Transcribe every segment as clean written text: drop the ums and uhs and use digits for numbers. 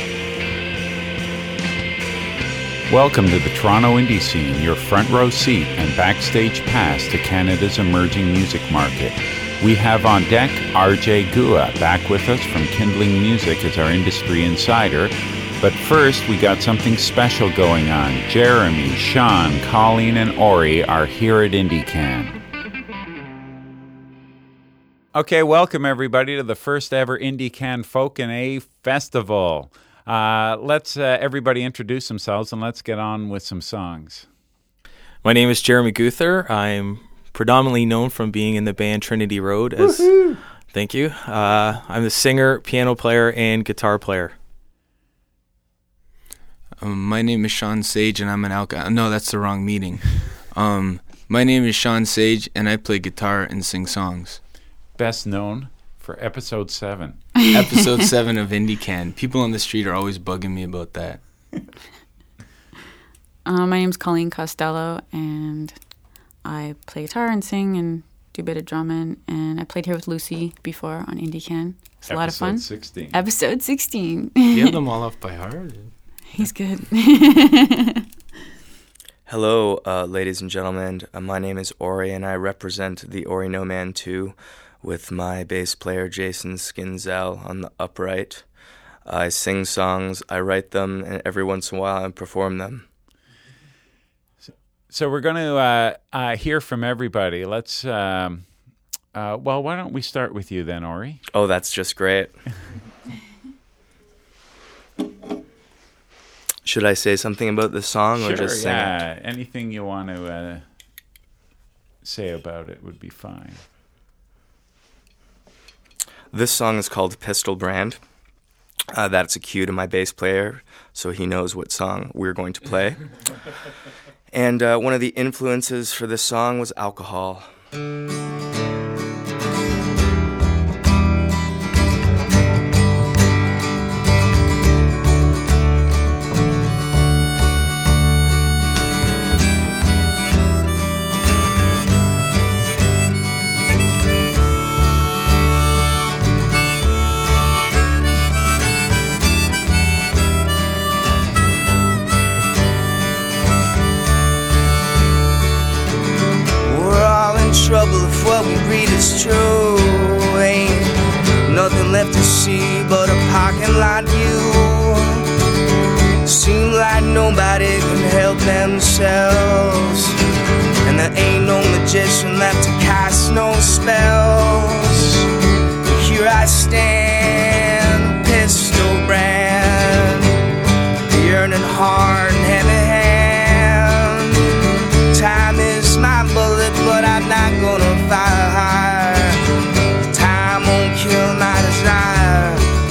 Welcome to the Toronto Indie Scene, your front row seat and backstage pass to Canada's emerging music market. We have on deck RJ Gua back with us from Kindling Music as our industry insider. But first, we got something special going on. Jeremy, Sean, Colleen, and Ori are here at IndieCan. Okay, welcome everybody to the first ever IndieCan Folk and A Festival. Let's everybody introduce themselves and let's get on with some songs. My name is Jeremy Guther. I'm predominantly known from being in the band Trinity Road. Thank you. I'm the singer, piano player, and guitar player. My name is Sean Sage, and I'm an alcoholic. No, that's the wrong meeting. My name is Sean Sage, and I play guitar and sing songs. Best known for episode 7. Episode 7 of IndieCan. People on the street are always bugging me about that. My name's Colleen Costello, and I play guitar and sing and do a bit of drumming. And I played here with Lucy before on IndieCan. It's a lot of fun. Episode 16. You have them all off by heart? He's good. Hello, ladies and gentlemen. My name is Ori, and I represent the Ori No Man 2 with my bass player Jason Skinzel on the upright. I sing songs, I write them, and every once in a while I perform them. So we're going to hear from everybody. Let's, why don't we start with you then, Ori? Oh, that's just great. Should I say something about the song or just sing it? Anything you want to say about it would be fine. This song is called Pistol Brand. That's a cue to my bass player, so he knows what song we're going to play. And one of the influences for this song was alcohol. Trouble if what we read is true. Ain't nothing left to see but a parking lot view. Seems like nobody can help themselves, and there ain't no magician left to cast no spells. Here I stand, pistol brand, yearning hard and heavy hand. Time is my bullet, but I'm not gonna fire hard. Time won't kill my desire.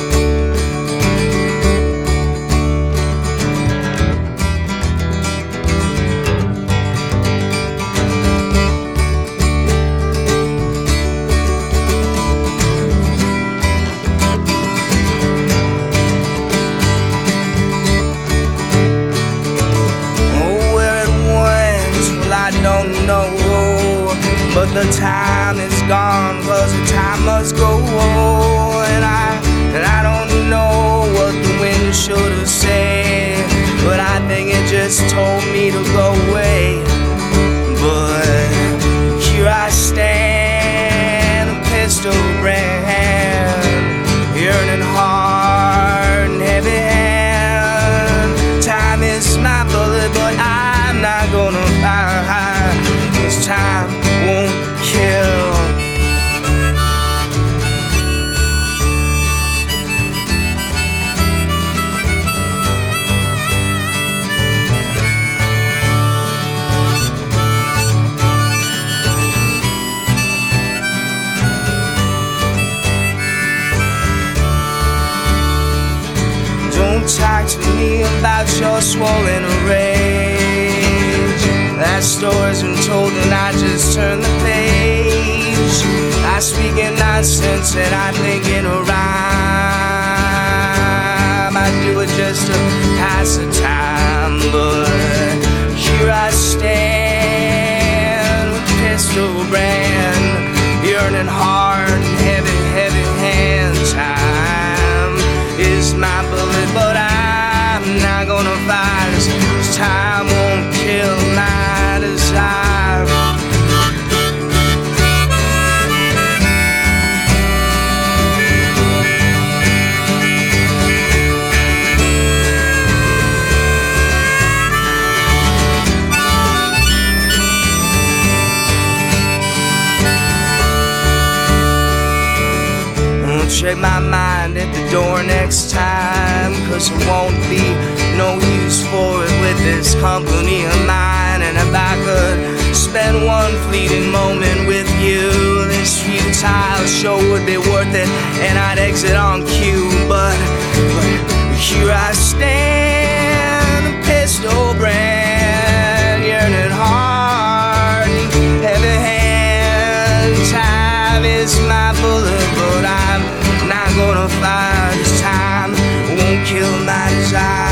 Oh, where it went, well, I don't know. But the time is gone, 'cause the time must go. And I don't know what the wind should have said, but I think it just told me to go away. But here I stand, a pistol brand, yearning hard and heavy hand. Time is my bullet, but I'm not gonna fire high, 'cause time won't kill. Don't talk to me about your swollen rage. That story's been told and I just turn the page. I speak in nonsense and I think in a rhyme. I do it just to pass the time, but here I stand, pistol brand, yearning hard and heavy, heavy hand. Time is my bullet, but I check my mind at the door next time, 'cause it won't be no use for it with this company of mine. And if I could spend one fleeting moment with you, this futile show would be worth it, and I'd exit on cue. But here I stand, a pistol brand, yearning heart, heavy hand. Time is my bullet, but I'm not gonna fire this time. Won't kill my desire.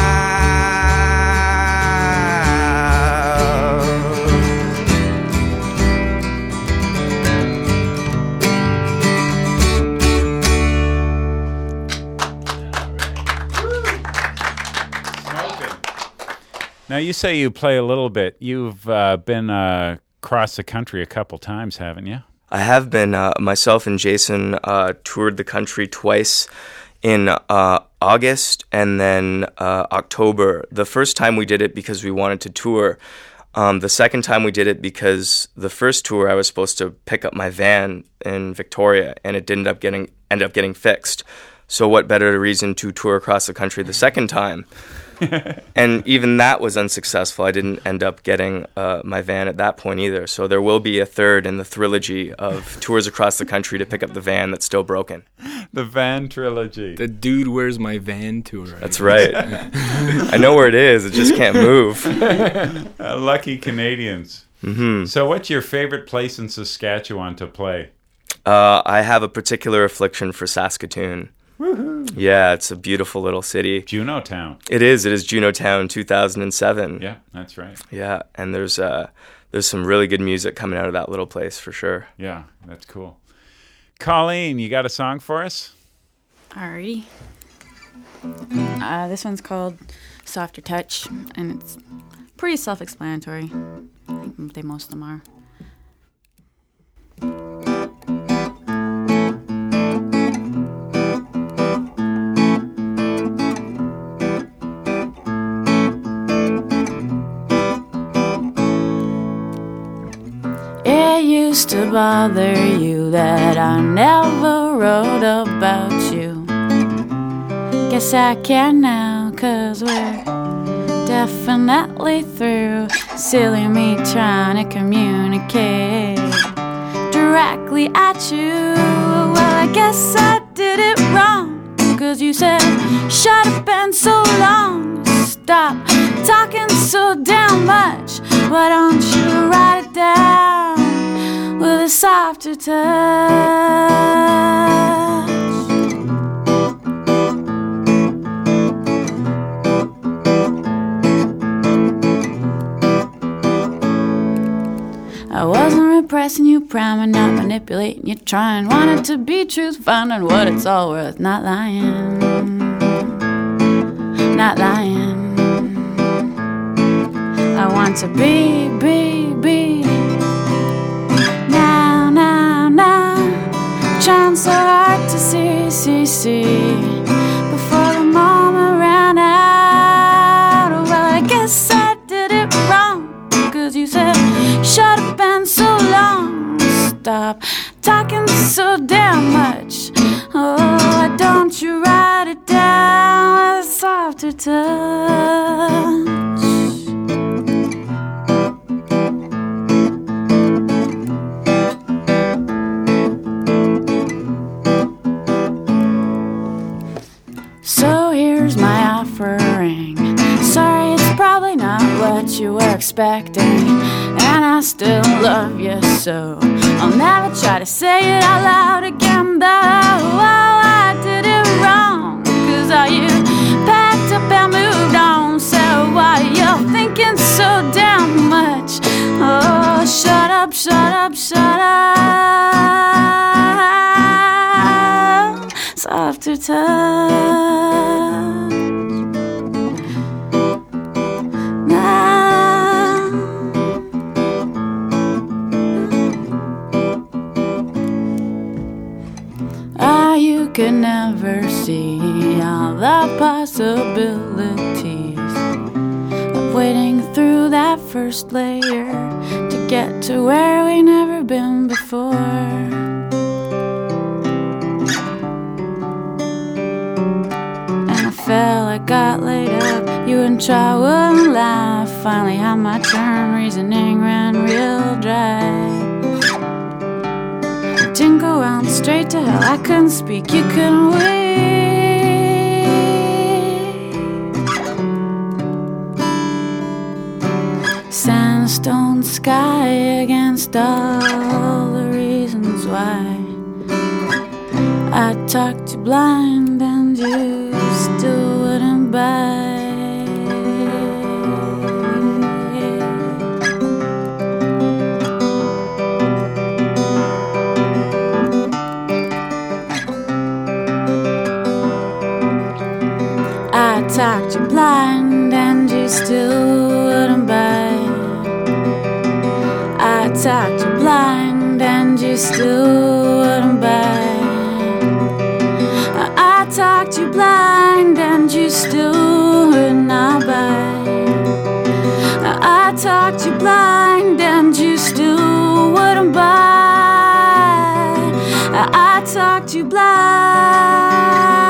Now, you say you play a little bit. You've been across the country a couple times, haven't you? I have been. Myself and Jason toured the country twice in August and then October. The first time we did it because we wanted to tour. The second time we did it because the first tour I was supposed to pick up my van in Victoria, and it didn't end up getting fixed. So what better reason to tour across the country the second time? And even that was unsuccessful. I didn't end up getting my van at that point either. So there will be a third in the trilogy of tours across the country to pick up the van that's still broken. The van trilogy. The Dude Where's My Van tour. That's right. I know where it is. It just can't move. Lucky Canadians. Mm-hmm. So what's your favorite place in Saskatchewan to play? I have a particular affliction for Saskatoon. Woohoo. Yeah, it's a beautiful little city. Juneautown. It is Juneautown, 2007. Yeah, that's right. Yeah, and there's some really good music coming out of that little place for sure. Yeah, that's cool. Colleen, you got a song for us? Alrighty. This one's called Softer Touch, and it's pretty self-explanatory. I think most of them are. Used to bother you that I never wrote about you. Guess I can now, 'cause we're definitely through. Silly me trying to communicate directly at you. Well, I guess I did it wrong, 'cause you said shut up and so long. Stop talking so damn much. Why don't you write it down with a softer touch? I wasn't repressing you, priming, not manipulating you, trying, wanted to be truth, finding what it's all worth, not lying, not lying. I want to be now, trying so hard to see before the moment ran out. Well, I guess I did it wrong, 'cause you said shut up and so long. Stop talking so damn much. Oh, why don't you write it down with a softer touch? So here's my offering. Sorry, it's probably not what you were expecting, and I still love you so I'll never try to say it out loud again. Though, oh, I did it wrong, 'cause all you packed up and moved on. So why you thinking so damn much? Oh, shut up, shut up, shut up. Softer touch. You could never see all the possibilities of wading through that first layer to get to where we never been before. I got laid up. You wouldn't try, wouldn't laugh. Finally had my turn, reasoning ran real dry. It didn't go round straight to hell. I couldn't speak, you couldn't wait. Sandstone sky against all the reasons why I talked you blind and you still wouldn't buy. I talked you blind and you still wouldn't buy. I talked you blind and you still wouldn't buy. I talked you blind and you still would not buy. I talked you blind and you still wouldn't buy. I talked you blind.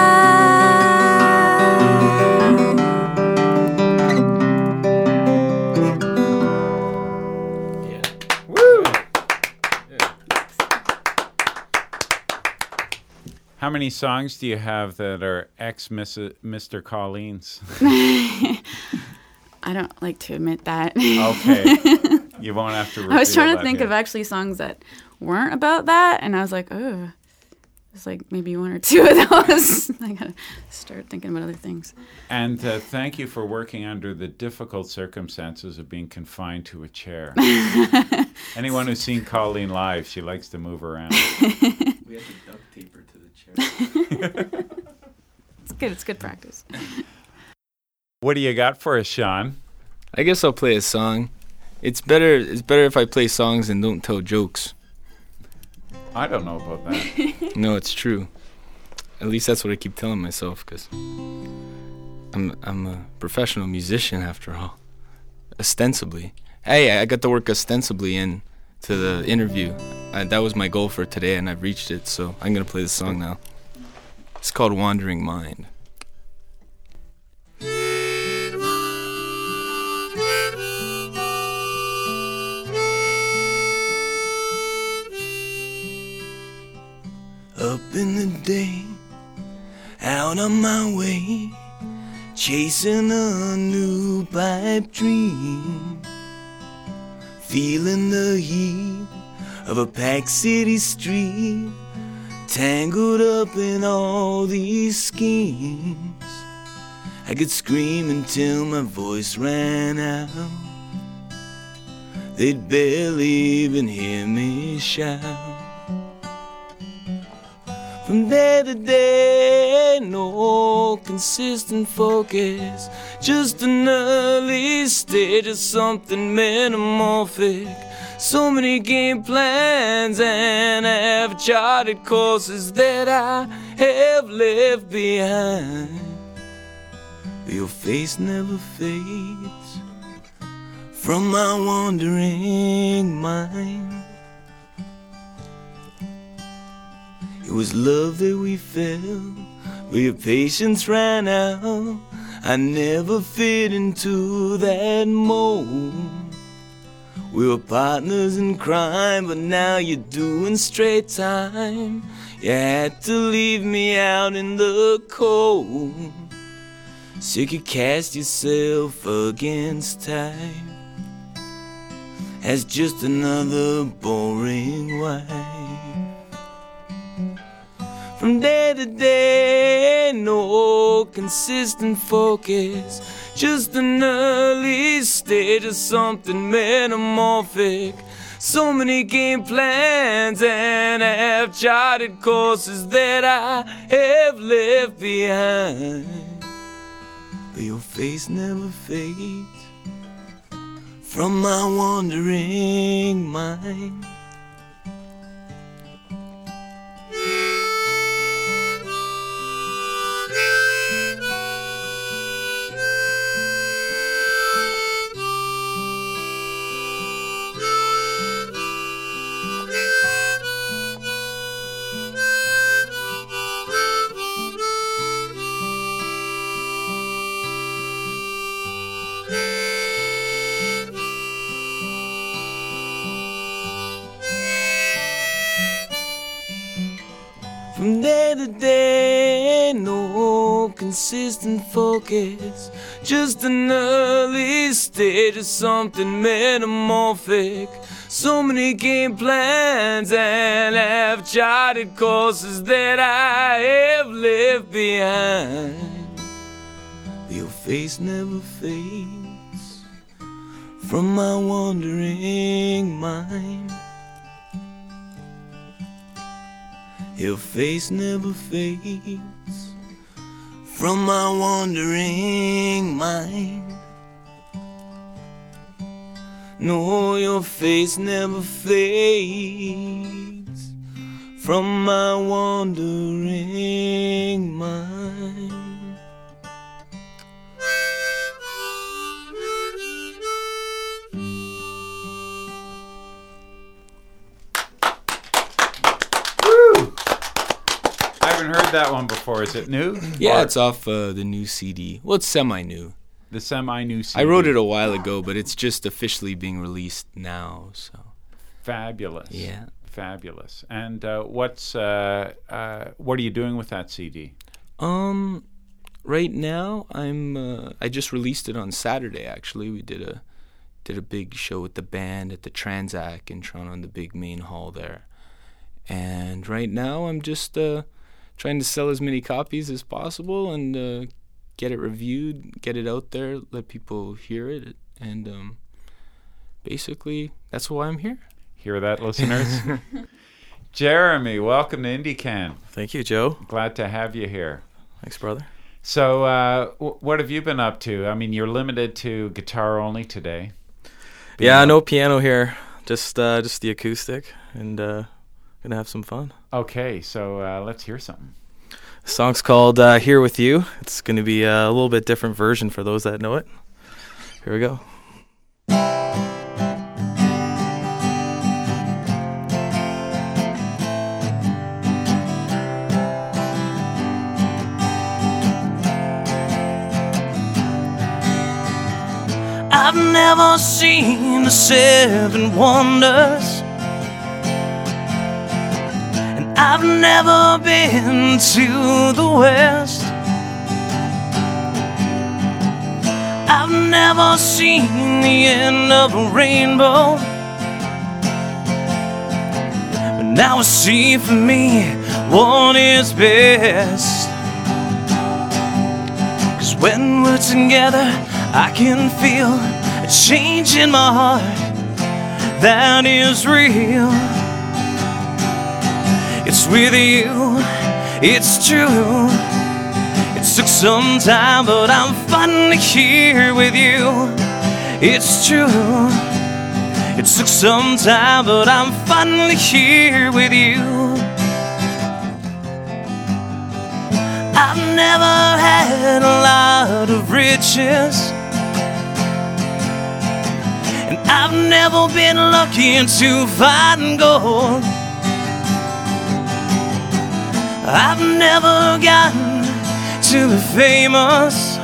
How many songs do you have that are ex-Mr. Colleen's? I don't like to admit that. Okay. You won't have to reveal I was trying to that think here. of actually songs that weren't about that, and I was like, oh, it's like maybe one or two of those. I gotta start thinking about other things. And thank you for working under the difficult circumstances of being confined to a chair. Anyone who's seen Colleen live, she likes to move around. We have to duct tape her to the chair. It's good. It's good practice. What do you got for us, Sean? I guess I'll play a song. It's better if I play songs and don't tell jokes. I don't know about that. No, it's true. At least that's what I keep telling myself, because I'm a professional musician after all. Ostensibly. Hey, I got to work ostensibly into the interview. That was my goal for today, and I've reached it, so I'm going to play the song now. It's called Wandering Mind. Up in the day, out on my way, chasing a new pipe dream, feeling the heat of a packed city street, tangled up in all these schemes. I could scream until my voice ran out. They'd barely even hear me shout. From day to day, no consistent focus, just an early stage of something metamorphic. So many game plans and half-charted courses that I have left behind. Your face never fades from my wandering mind. It was love that we felt, but your patience ran out. I never fit into that mold. We were partners in crime, but now you're doing straight time. You had to leave me out in the cold, so you could cast yourself against time as just another boring wife. From day to day, no consistent focus, just an early stage of something metamorphic. So many game plans and half-charted courses that I have left behind. But your face never fades from my wandering mind. From day to day, no consistent focus, just an early stage of something metamorphic. So many game plans and half-charted courses that I have left behind. Your face never fades from my wandering mind. Your face never fades from my wandering mind. No, your face never fades from my wandering mind. I haven't heard that one before. Is it new? Yeah, it's off the new CD. Well, it's semi-new. The semi-new CD. I wrote it a while ago, but it's just officially being released now. So fabulous. Yeah, fabulous. And what are you doing with that CD? Right now I just released it on Saturday. Actually, we did a big show with the band at the Transac in Toronto, in the big main hall there. And right now I'm just trying to sell as many copies as possible and get it reviewed, get it out there, let people hear it, and basically that's why I'm here. Hear that, listeners? Jeremy, welcome to IndieCan. Thank you, Joe. Glad to have you here. Thanks, brother. So what have you been up to? I mean, you're limited to guitar only today. Yeah, no piano here, just the acoustic, and gonna have some fun. Okay, so let's hear something. The song's called Here With You. It's gonna be a little bit different version for those that know it. Here we go. I've never seen the seven wonders, and I've never been to the West. I've never seen the end of a rainbow, but now I see for me what is best. 'Cause when we're together, I can feel a change in my heart that is real. It's with you, it's true. It took some time, but I'm finally here with you. It's true. It took some time, but I'm finally here with you. I've never had a lot of riches, and I've never been lucky to find gold. I've never gotten to be famous,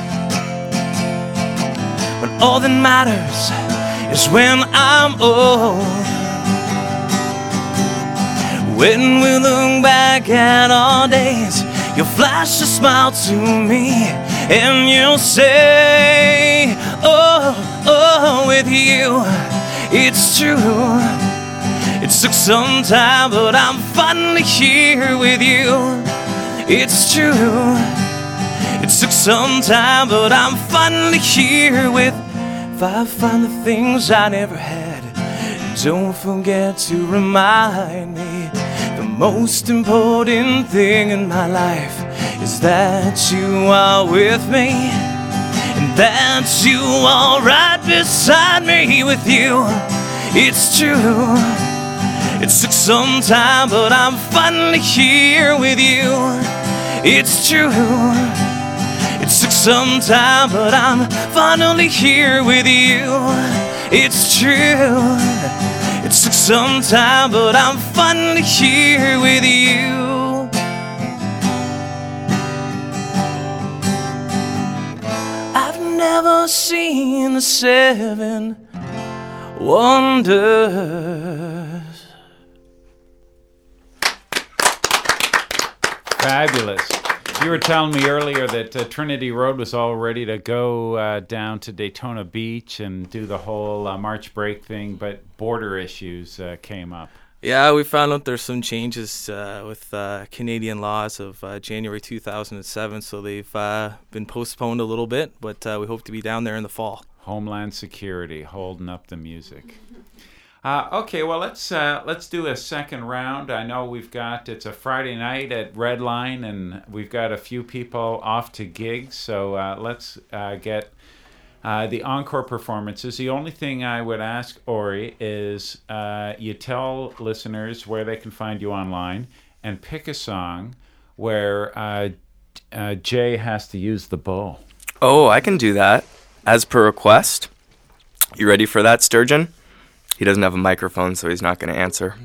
but all that matters is when I'm old. When we look back at our days, you'll flash a smile to me and you'll say, oh, oh, with you, it's true. It took some time, but I'm finally here with you. It's true. It took some time, but I'm finally here with. If I find the things I never had, don't forget to remind me. The most important thing in my life is that you are with me, and that you are right beside me with you. It's true. It took some time, but I'm finally here with you. It's true. It took some time, but I'm finally here with you. It's true. It took some time, but I'm finally here with you. I've never seen the seven wonders. Fabulous. You were telling me earlier that Trinity Road was all ready to go down to Daytona Beach and do the whole March break thing, but border issues came up. Yeah, we found out there's some changes with Canadian laws of January 2007, so they've been postponed a little bit, but we hope to be down there in the fall. Homeland Security holding up the music. Okay, well, let's do a second round. I know it's a Friday night at Redline, and we've got a few people off to gigs, so let's get the encore performances. The only thing I would ask, Ori, is you tell listeners where they can find you online, and pick a song where Jay has to use the bow. Oh, I can do that, as per request. You ready for that, Sturgeon? He doesn't have a microphone, so he's not going to answer.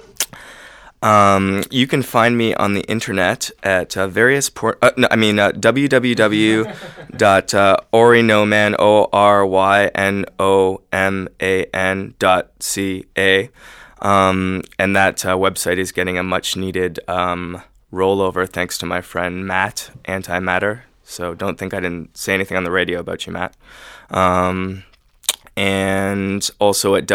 You can find me on the internet at www.orynoman.ca. And that website is getting a much-needed rollover thanks to my friend Matt, Antimatter. So don't think I didn't say anything on the radio about you, Matt. And also at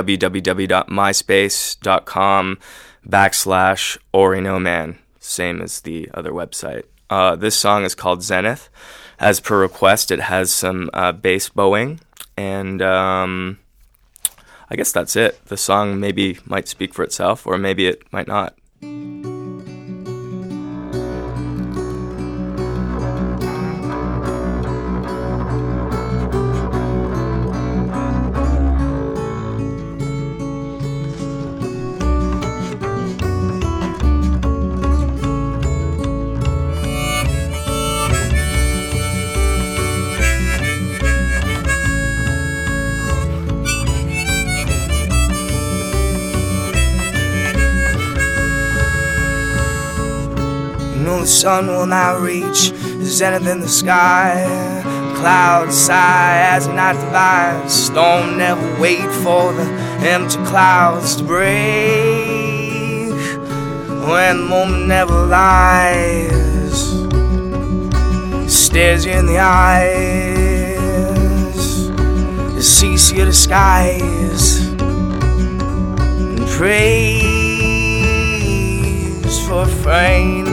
www.myspace.com/OriNoMan, same as the other website. This song is called Zenith. As per request, it has some bass bowing, and I guess that's it. The song maybe might speak for itself, or maybe it might not. The sun will not reach the zenith in the sky. Clouds sigh as the night divides. Storm never wait for the empty clouds to break. When the moment never lies, stares you in the eyes, it sees you the skies and prays for a friend.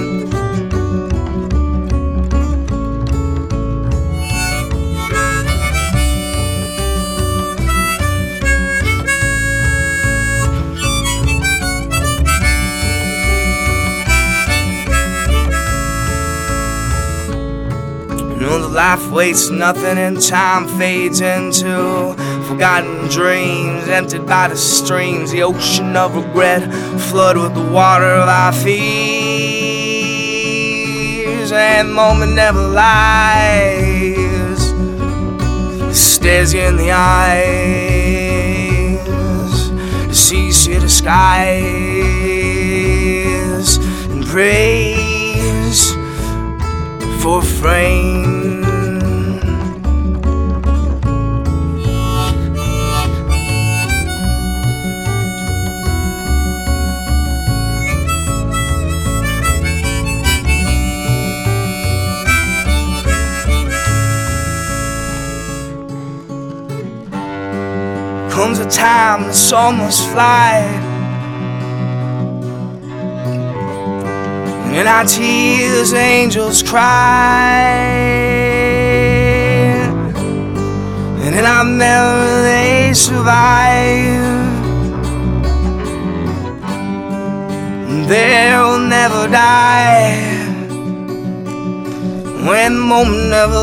Life wastes nothing and time fades into forgotten dreams, emptied by the streams. The ocean of regret flood with the water of our fears, and the moment never lies, it stares you in the eyes, sees you the skies and prays for a friend. Comes a time the soul must fly, and in our tears angels cry, and in our memory they survive, and they'll never die. When the moment never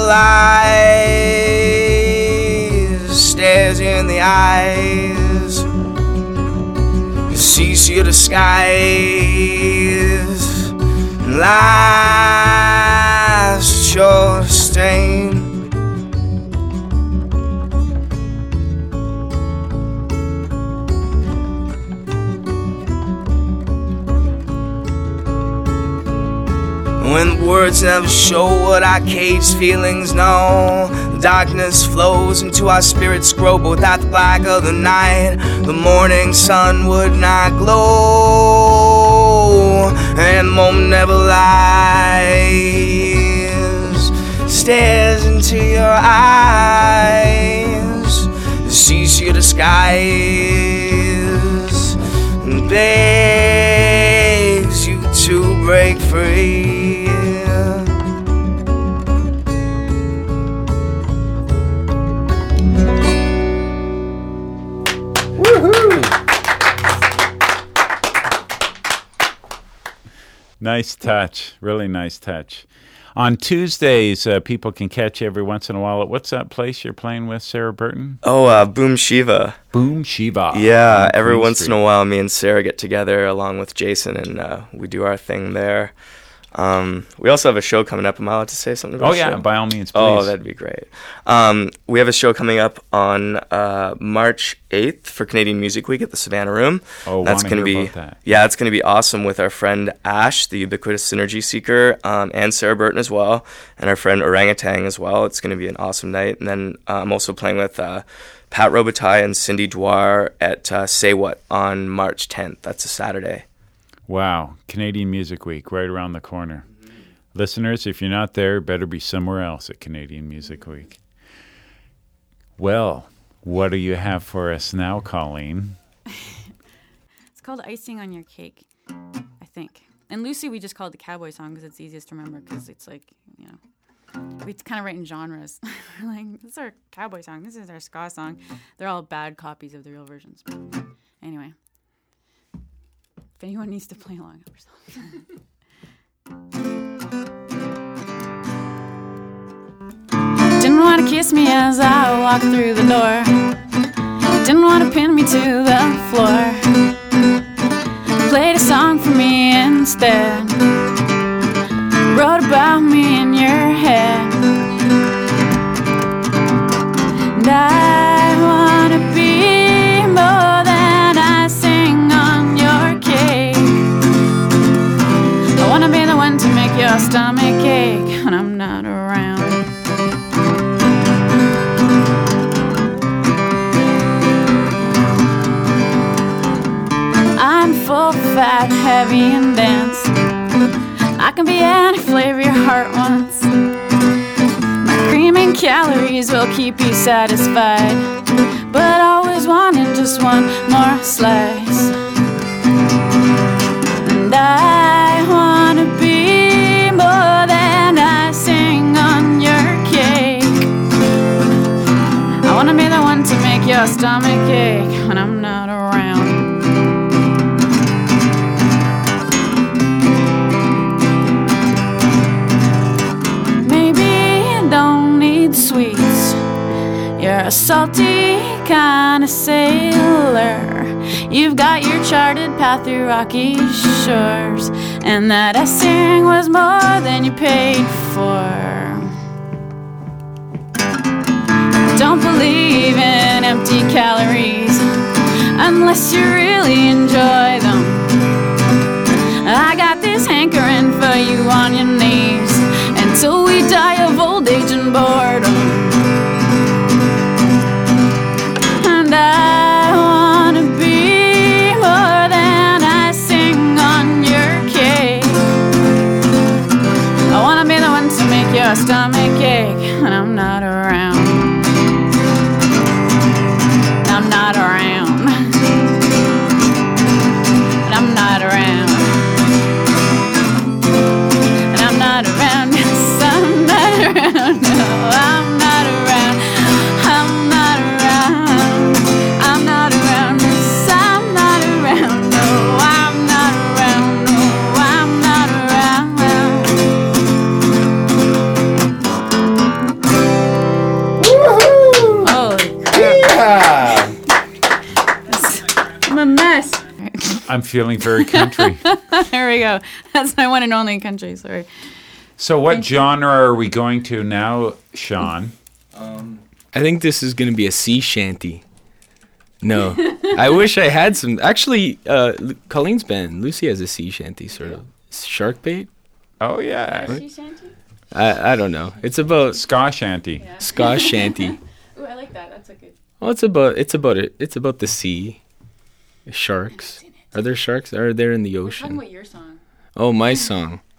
lies, stares you in the eyes, sees you the skies, and life's a short stain. When words never show what our caged feelings know, darkness flows into our spirits grow, but without the black of the night, the morning sun would not glow, and the moment never lies, stares into your eyes, sees you disguise, and begs you to break free. Nice touch. Really nice touch. On Tuesdays, people can catch you every once in a while. What's that place you're playing with, Sarah Burton? Oh, Boom Shiva. Boom Shiva. Yeah, every once in a while, me and Sarah get together along with Jason, and we do our thing there. We also have a show coming up. Am I allowed to say something about the show? By all means, please. Oh, that'd be great. We have a show coming up on March 8th for Canadian Music Week at the Savannah Room. Oh, that's going to be about that. Yeah, it's going to be awesome with our friend Ash, the ubiquitous synergy seeker, and Sarah Burton as well, and our friend Orangutan as well. It's going to be an awesome night. And then I'm also playing with Pat Robitaille and Cindy Dwyer at Say What on March 10th. That's a Saturday. Wow, Canadian Music Week, right around the corner. Mm-hmm. Listeners, if you're not there, better be somewhere else at Canadian Music Week. Well, what do you have for us now, Colleen? It's called Icing on Your Cake, I think. And Lucy, we just call it the cowboy song because it's easiest to remember because it's like, you know, we kind of write in genres. We're like, this is our cowboy song, this is our ska song. They're all bad copies of the real versions. But anyway. If anyone needs to play along, help yourself. Didn't want to kiss me as I walked through the door. Didn't want to pin me to the floor. Played a song for me instead. Wrote about me in your head. And I want to be more than icing on your cake. I want to be the one to make your stomach ache when I'm not around. I'm full, fat, heavy, and dense. I can be any flavor your heart wants. My cream and calories will keep you satisfied, but always wanting just one more slice. And I want to be more than icing on your cake. I want to be the one to make your stomach ache when I'm not around. Sweets, you're a salty kind of sailor. You've got your charted path through rocky shores, and that icing was more than you paid for. Don't believe in empty calories unless you really enjoy them. I got this hankering for you on your knees until we die of old age and boredom. And I want to be more than icing on your cake. I want to be the one to make your stomach ache when I'm not around. I'm not around. And I'm not around. And I'm not around. I'm not around, no, I'm not around. I'm not around. I'm not around, yes, I'm not around. No, I'm not around. No, I'm not around. Woohoo! Holy crap. Yeah! I'm a mess. I'm feeling very country. There we go. That's my one and only country, sorry. So what genre are we going to now, Sean? I think this is going to be a sea shanty. No. I wish I had some. Actually, Colleen's band, Lucy, has a sea shanty, sort of. Shark bait? Oh, yeah. Sea shanty? I don't know. It's about... Ska shanty. Yeah. Ska shanty. Ooh, I like that. That's a good... Well, it's about the sea. Sharks. Are there sharks? Are there in the Talking ocean? about your song. Oh, my song.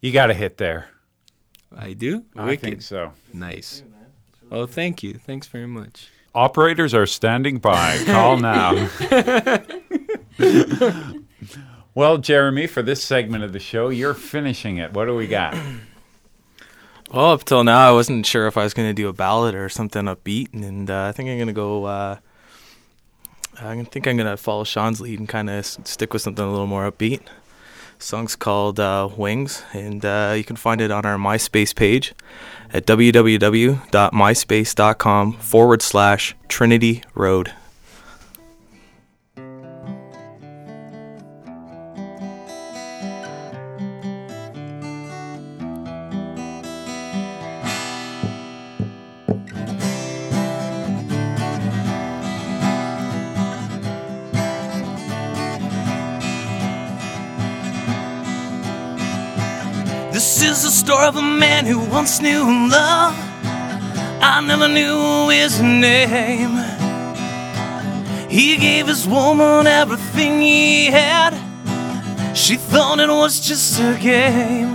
You got a hit there. I do? I think so. Nice. Oh, thank you. Thanks very much. Operators are standing by. Call now. Well, Jeremy, for this segment of the show, you're finishing it. What do we got? Well, up till now, I wasn't sure if I was going to do a ballad or something upbeat, and I think I'm going to go. I think I'm going to follow Sean's lead and kind of stick with something a little more upbeat. The song's called Wings, and you can find it on our MySpace page at www.myspace.com/Trinity Road. This is the story of a man who once knew love. I never knew his name. He gave his woman everything he had. She thought it was just a game.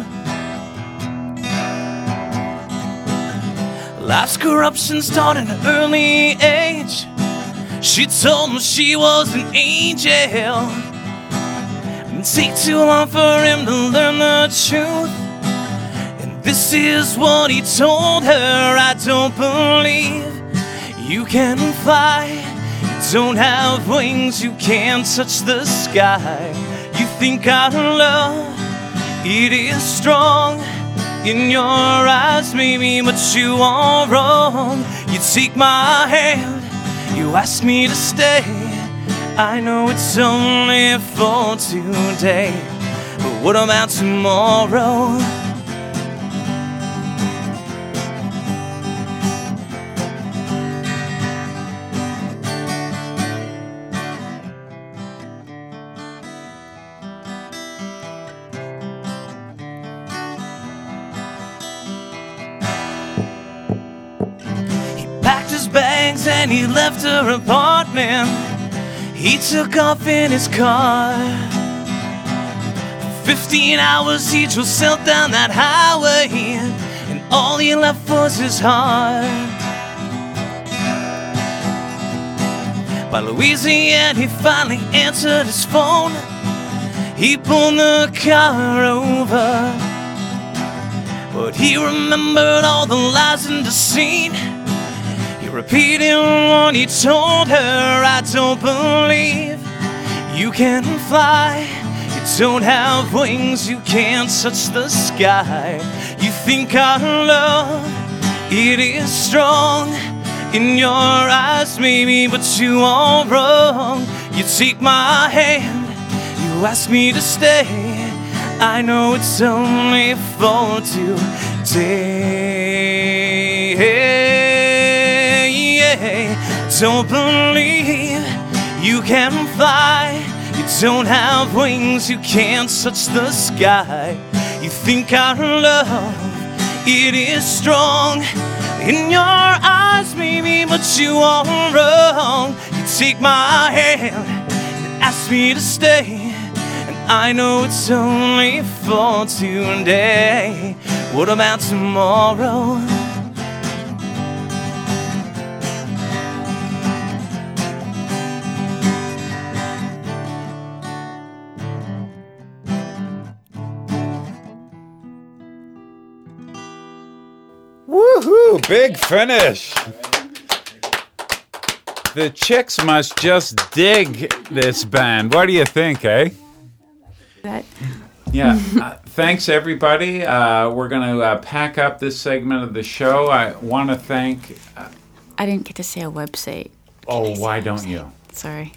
Life's corruption started at an early age. She told him she was an angel. It'd take too long for him to learn the truth. This is what he told her: I don't believe you can fly. You don't have wings, you can't touch the sky. You think our love, it is strong in your eyes, maybe, but you are wrong. You take my hand, you ask me to stay. I know it's only for today, but what about tomorrow? Bags and he left her apartment. He took off in his car. For 15 hours he drove south down that highway, and all he left was his heart. By Louisiana he finally answered his phone. He pulled the car over, but he remembered all the lies and deceit. Repeating what he told her: I don't believe you can fly. You don't have wings, you can't touch the sky. You think our love, it is strong in your eyes, maybe, but you are wrong. You take my hand, you ask me to stay. I know it's only for today. Don't believe you can fly. You don't have wings, you can't touch the sky. You think our love, it is strong in your eyes, maybe, but you are wrong. You take my hand and ask me to stay, and I know it's only for today. What about tomorrow? Woohoo! Big finish. The chicks must just dig this band. What do you think, eh? Yeah. Thanks, everybody. We're going to pack up this segment of the show. I want to thank... I didn't get to say a website. Oh, why don't you? Sorry.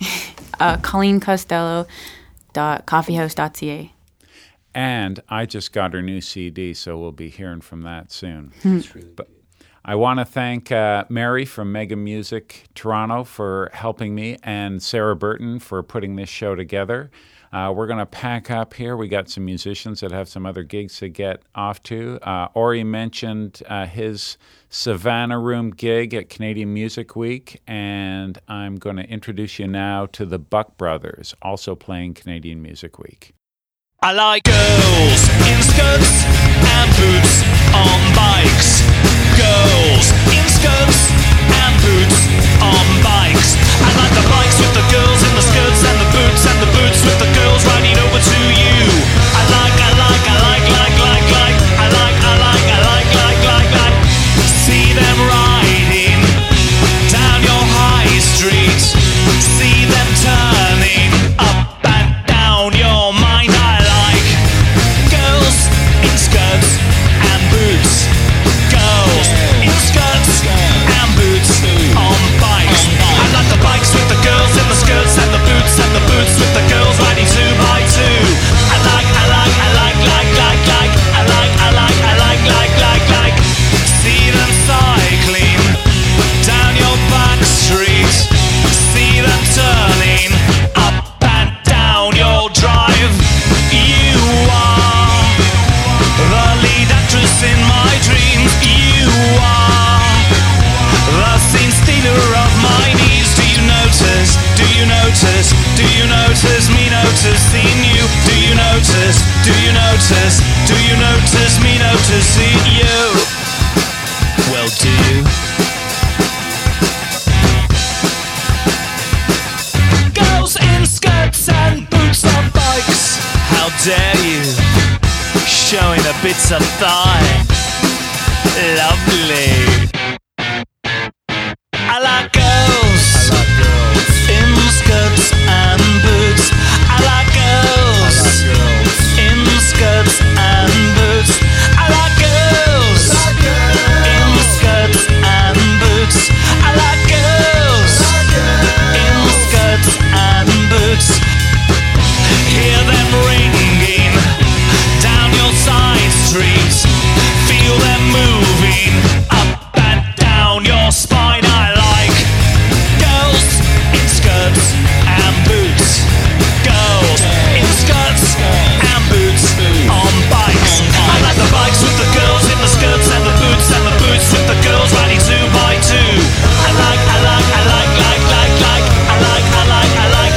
ColleenCostello.coffeehouse.ca. And I just got her new CD, so we'll be hearing from that soon. But I want to thank Mary from Mega Music Toronto for helping me, and Sarah Burton for putting this show together. We're going to pack up here. We got some musicians that have some other gigs to get off to. Ori mentioned his Savannah Room gig at Canadian Music Week, and I'm going to introduce you now to the Buck Brothers, also playing Canadian Music Week. I like girls in skirts noticing you? Do you notice? Do you notice? Do you notice me noticing you? Well, do you? Girls in skirts and boots on bikes. How dare you? Showing the bits of thigh. Lovely. I like girls. In skirts and boots. I like girls. In skirts and boots. I like girls. In skirts and boots. I like girls. In skirts and boots. Hear them ringing down your side streets. Feel them moving up and down your spine. I like girls in skirts and boots. Girls in skirts and boots on bikes. I like the bikes with the girls in the skirts and the boots with the girls riding 2x2. I like. I like. I like. I like. I like. I like. I like.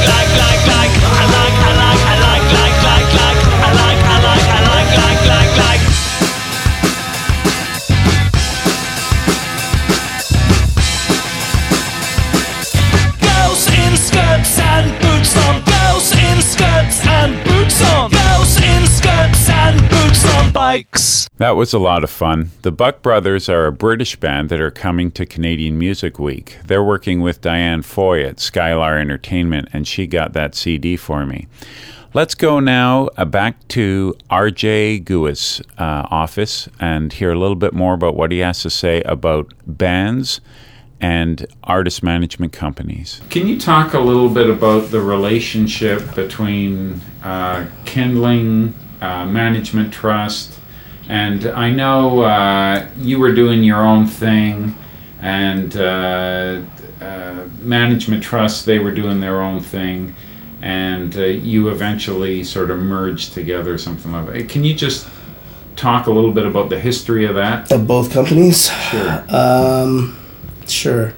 Girls in skirts and boots on. Girls in skirts and boots on. Girls in skirts and boots on bikes. That was a lot of fun. The Buck Brothers are a British band that are coming to Canadian Music Week. They're working with Diane Foy at Skylar Entertainment, and she got that CD for me. Let's go now back to RJ Gua's office and hear a little bit more about what he has to say about bands and artist management companies. Can you talk a little bit about the relationship between Kindling Management Trust, and I know you were doing your own thing, and Management Trust, they were doing their own thing, and you eventually sort of merged together, something like that. Can you just talk a little bit about the history of that? Of both companies? Sure. Sure.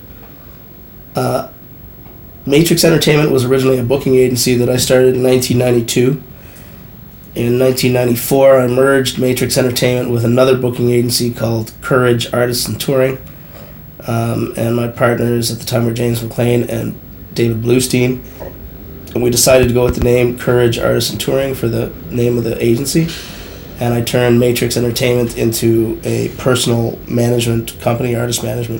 Matrix Entertainment was originally a booking agency that I started in 1992. In 1994, I merged Matrix Entertainment with another booking agency called Courage Artists and Touring. And my partners at the time were James McLean and David Bluestein. And we decided to go with the name Courage Artists and Touring for the name of the agency. And I turned Matrix Entertainment into a personal management company, artist management.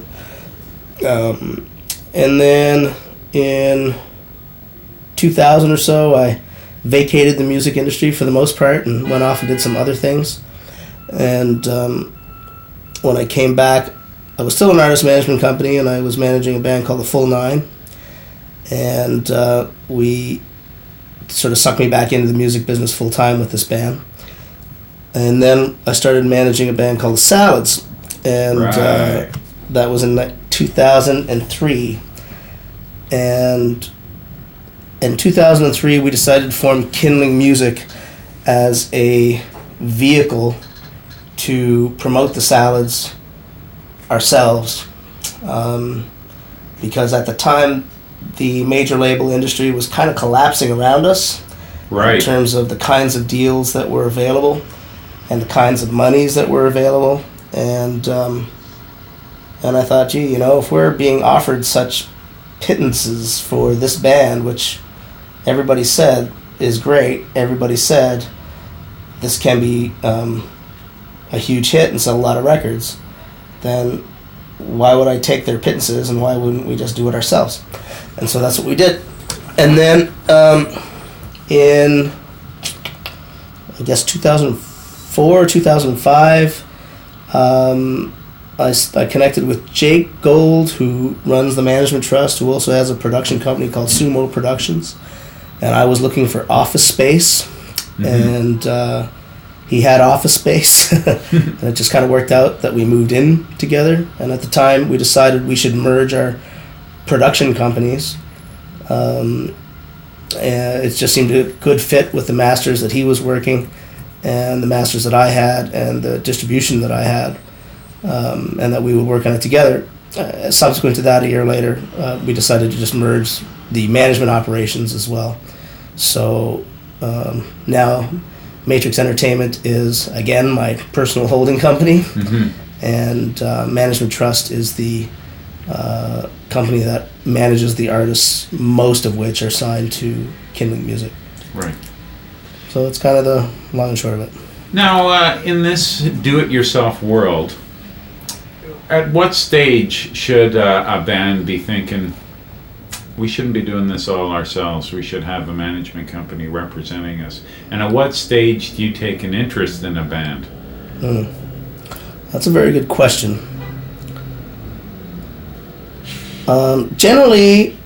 And then in 2000 or so, I vacated the music industry for the most part and went off and did some other things. And when I came back, I was still an artist management company, and I was managing a band called The Full Nine. And we sort of sucked me back into the music business full time with this band. And then I started managing a band called The Salads. And that was in 2003. And in 2003, we decided to form Kindling Music as a vehicle to promote The Salads ourselves. Because at the time, the major label industry was kind of collapsing around us. Right. In terms of the kinds of deals that were available and the kinds of monies that were available. And I thought, gee, you know, if we're being offered such pittances for this band, which everybody said is great, everybody said this can be a huge hit and sell a lot of records, then why would I take their pittances and why wouldn't we just do it ourselves? And so that's what we did. And then in, I guess, 2004, 2005, I connected with Jake Gold, who runs the Management Trust, who also has a production company called Sumo Productions. And I was looking for office space, and he had office space. And it just kind of worked out that we moved in together. And at the time, we decided we should merge our production companies. And it just seemed a good fit with the masters that he was working and the masters that I had and the distribution that I had. And that we would work on it together. Subsequent to that, a year later, we decided to just merge the management operations as well. So Now, Matrix Entertainment is, again, my personal holding company, and Management Trust is the company that manages the artists, most of which are signed to Kindling Music. Right. So that's kind of the long and short of it. Now, in this do-it-yourself world, at what stage should a band be thinking, we shouldn't be doing this all ourselves, we should have a management company representing us? And at what stage do you take an interest in a band? That's a very good question. Generally,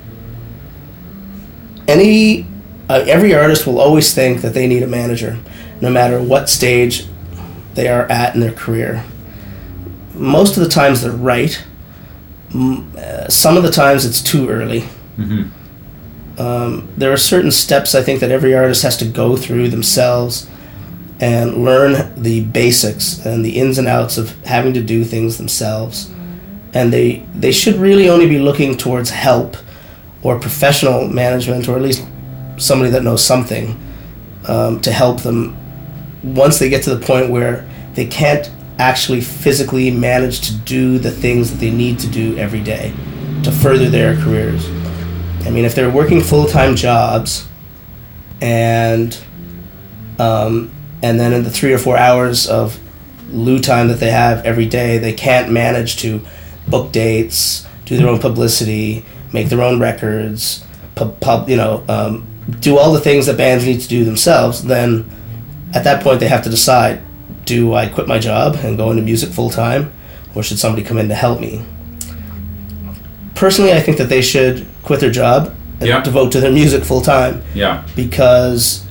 every artist will always think that they need a manager, no matter what stage they are at in their career. Most of the times they're right. Some of the times it's too early. There are certain steps I think that every artist has to go through themselves and learn the basics and the ins and outs of having to do things themselves. And they should really only be looking towards help or professional management, or at least somebody that knows something, to help them once they get to the point where they can't actually physically manage to do the things that they need to do every day to further their careers. I mean, if they're working full-time jobs and then in the 3 or 4 hours of loo time that they have every day, they can't manage to book dates, do their own publicity, make their own records, do all the things that bands need to do themselves, then at that point they have to decide, do I quit my job and go into music full-time, or should somebody come in to help me? Personally, I think that they should quit their job and devote to their music full-time. Yeah. Because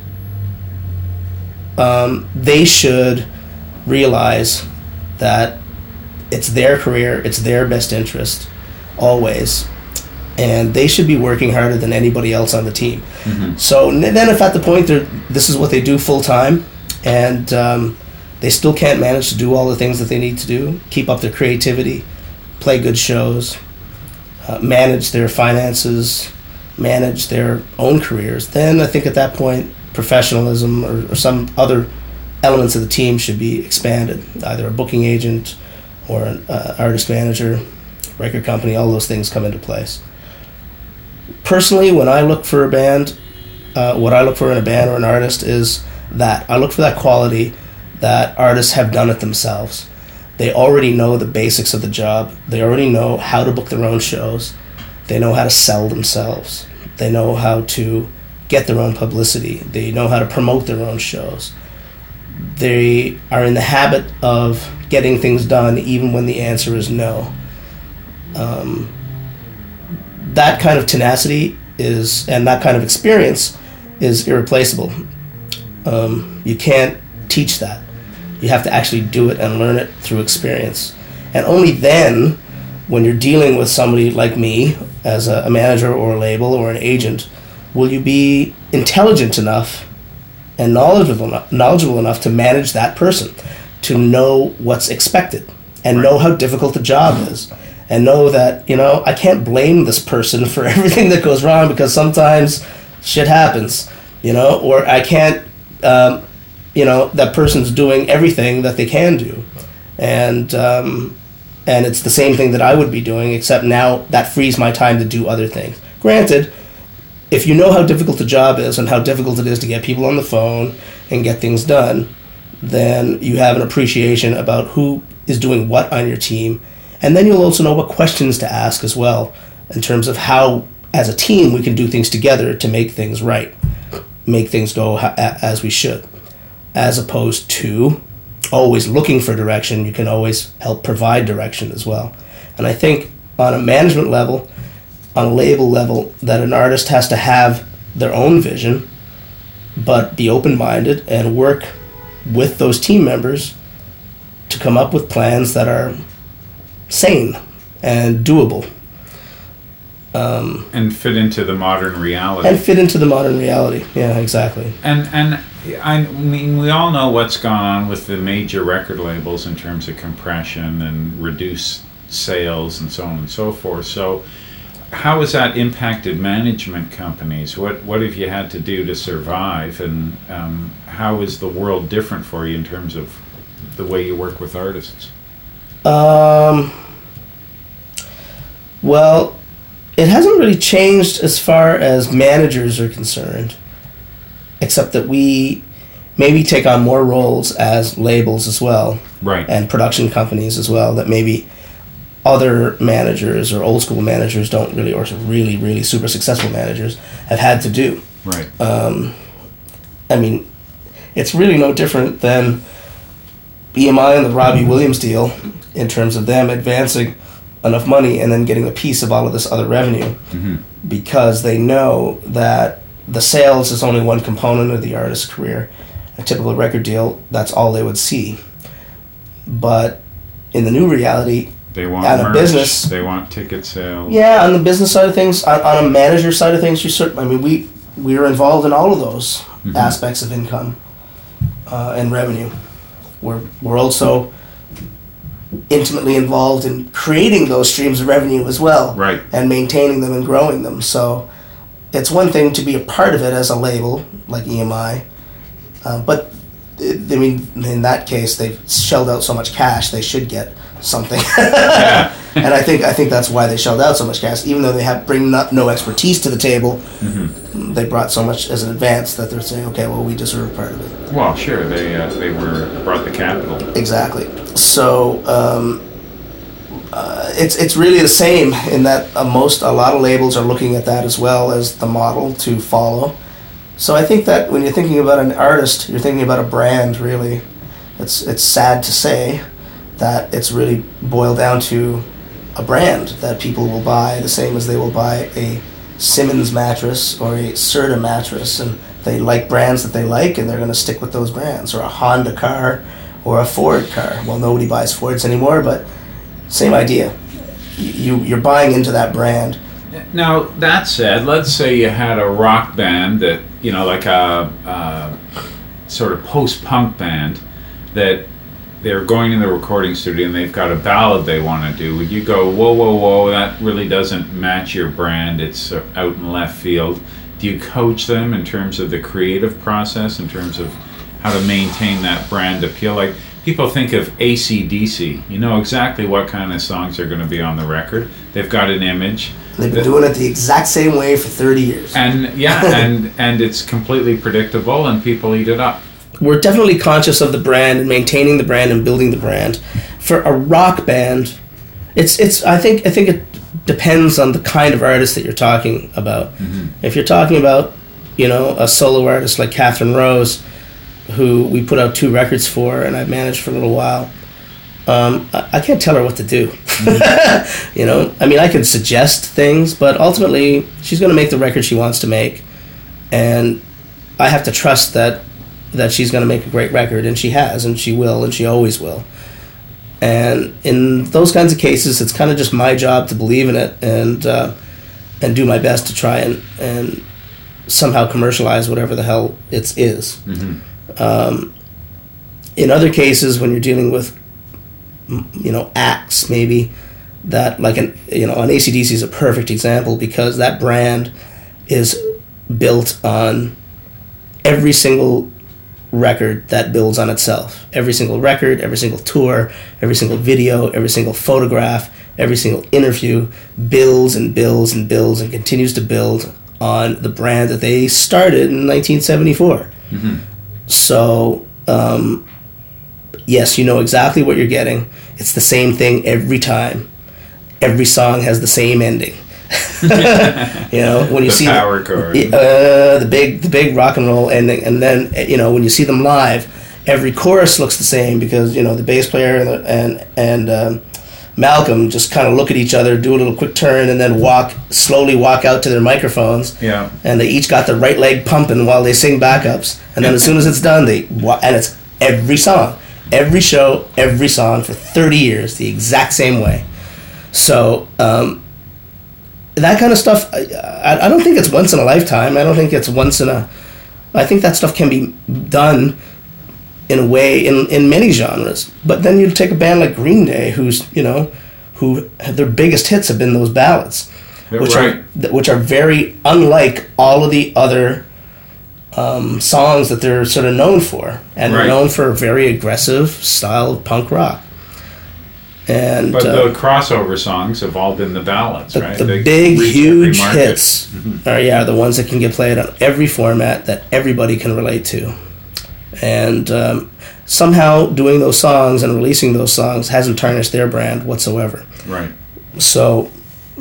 they should realize that it's their career, it's their best interest, always, and they should be working harder than anybody else on the team. So then if at the point this is what they do full-time, and they still can't manage to do all the things that they need to do, keep up their creativity, play good shows, manage their finances, manage their own careers, then I think at that point professionalism or some other elements of the team should be expanded, either a booking agent or an artist manager, record company, all those things come into place. Personally, when I look for a band, what I look for in a band or an artist is that I look for that quality that artists have done it themselves. They already know the basics of the job. They already know how to book their own shows. They know how to sell themselves. They know how to get their own publicity. They know how to promote their own shows. They are in the habit of getting things done even when the answer is no. That kind of tenacity and that kind of experience is irreplaceable. You can't teach that. You have to actually do it and learn it through experience. And only then, when you're dealing with somebody like me, as a manager or a label or an agent, will you be intelligent enough and knowledgeable enough to manage that person, to know what's expected, and know how difficult the job is, and know that, I can't blame this person for everything that goes wrong, because sometimes shit happens, or I can't, that person's doing everything that they can do. And it's the same thing that I would be doing, except now that frees my time to do other things. Granted, if you know how difficult the job is and how difficult it is to get people on the phone and get things done, then you have an appreciation about who is doing what on your team. And then you'll also know what questions to ask as well, in terms of how, as a team, we can do things together to make things right, make things go as we should. As opposed to always looking for direction, you can always help provide direction as well. And I think on a management level, on a label level, that an artist has to have their own vision, but be open-minded and work with those team members to come up with plans that are sane and doable. And fit into the modern reality. Yeah, exactly. And I mean, we all know what's gone on with the major record labels in terms of compression and reduced sales and so on and so forth. So how has that impacted management companies? What have you had to do to survive, and how is the world different for you in terms of the way you work with artists? Well, it hasn't really changed as far as managers are concerned, except that we maybe take on more roles as labels as well, right, and production companies as well, that maybe other managers or old school managers don't really, or really, really super successful managers have had to do. Right. I mean, it's really no different than EMI and the Robbie Williams deal in terms of them advancing enough money and then getting a piece of all of this other revenue, because they know that the sales is only one component of the artist's career. A typical record deal, that's all they would see. But in the new reality, they want merch, business, they want ticket sales. Yeah, on the business side of things, on a manager side of things, we are involved in all of those aspects of income and revenue. We're also intimately involved in creating those streams of revenue as well, right, and maintaining them and growing them. So it's one thing to be a part of it as a label like EMI, but I mean, in that case, they've shelled out so much cash, they should get something. Yeah. And I think that's why they shelled out so much cash, even though they bring no expertise to the table. They brought so much as an advance that they're saying, okay, well, we deserve part of it. Well, sure, they brought the capital. Exactly. So it's really the same in that a lot of labels are looking at that as well as the model to follow. So I think that when you're thinking about an artist, you're thinking about a brand, really. It's sad to say that it's really boiled down to a brand that people will buy, the same as they will buy a Simmons mattress or a Serta mattress, and they like brands that they like, and they're going to stick with those brands, or a Honda car or a Ford car. Well, nobody buys Fords anymore, but same idea. You're buying into that brand. Now, that said, let's say you had a rock band that, like a sort of post-punk band, that they're going in the recording studio and they've got a ballad they want to do. Would you go, whoa, that really doesn't match your brand, it's out in left field? Do you coach them in terms of the creative process, in terms of how to maintain that brand appeal? Like, people think of AC/DC. You know exactly what kind of songs are going to be on the record. They've got an image. They've been doing it the exact same way for 30 years. And and it's completely predictable, and people eat it up. We're definitely conscious of the brand and maintaining the brand and building the brand. For a rock band, it's I think it depends on the kind of artist that you're talking about. If you're talking about, a solo artist like Catherine Rose, who we put out 2 records for and I've managed for a little while, I can't tell her what to do. I mean, I can suggest things, but ultimately she's going to make the record she wants to make, and I have to trust that she's going to make a great record, and she has, and she will, and she always will. And in those kinds of cases, it's kind of just my job to believe in it and do my best to try and somehow commercialize whatever the hell it is. In other cases, when you're dealing with acts, maybe that, like an AC/DC is a perfect example, because that brand is built on every single record that builds on itself. Every single record, every single tour, every single video, every single photograph, every single interview builds and builds and builds and continues to build on the brand that they started in 1974. So, yes, you know exactly what you're getting. It's the same thing every time. Every song has the same ending. When you see power chord, the big rock and roll ending, and then when you see them live, every chorus looks the same, because the bass player and Malcolm just kind of look at each other, do a little quick turn, and then slowly walk out to their microphones. Yeah. And they each got the right leg pumping while they sing backups, and then as soon as it's done, and it's every song, every show, every song for 30 years the exact same way. So. That kind of stuff, I don't think it's once in a lifetime. I don't think it's I think that stuff can be done in a way in many genres. But then you take a band like Green Day, who their biggest hits have been those ballads. which are very unlike all of the other songs that they're sort of known for, and they're known for a very aggressive style of punk rock. But the crossover songs have all been the ballads, right? The big, huge hits are the ones that can get played on every format that everybody can relate to. And somehow doing those songs and releasing those songs hasn't tarnished their brand whatsoever. Right. So,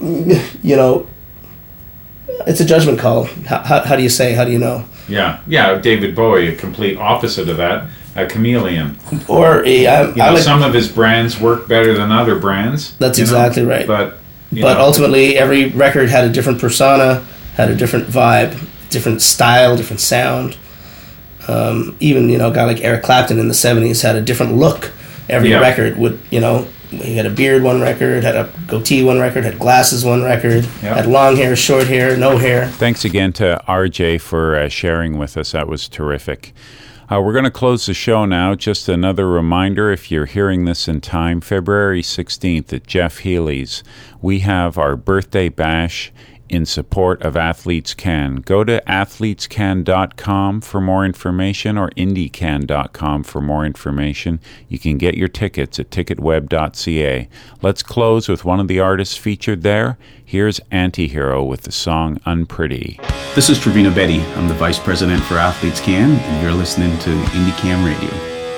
it's a judgment call. How do you say? How do you know? Yeah. David Bowie, a complete opposite of that. A chameleon. Or some of his brands work better than other brands. That's exactly right. But ultimately, every record had a different persona, had a different vibe, different style, different sound. Even a guy like Eric Clapton in the 70s had a different look. Every record would, he had a beard one record, had a goatee one record, had glasses one record, had long hair, short hair, no hair. Thanks again to RJ for sharing with us. That was terrific. We're going to close the show now. Just another reminder, if you're hearing this in time, February 16th at Jeff Healy's, we have our birthday bash in support of Athletes Can. Go to athletescan.com for more information, or indiecan.com for more information. You can get your tickets at ticketweb.ca. Let's close with one of the artists featured there. Here's Antihero with the song Unpretty. This is Trevino Betty. I'm the Vice President for Athletes Can, and you're listening to IndieCam Radio.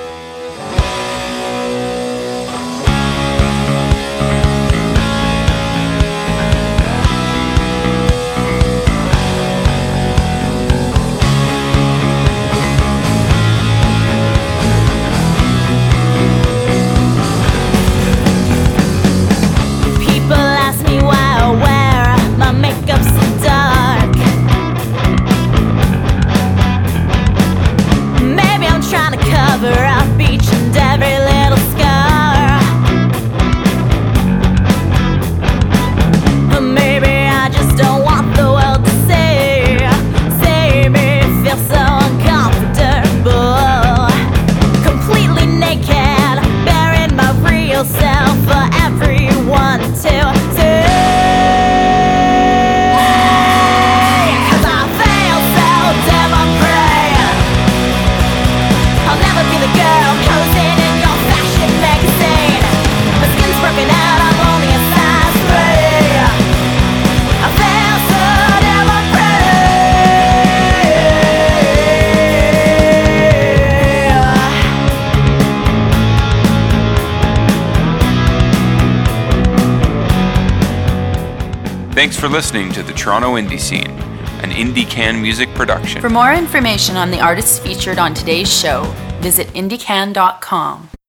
Thanks for listening to the Toronto Indie Scene, an IndieCan music production. For more information on the artists featured on today's show, visit indiecan.com.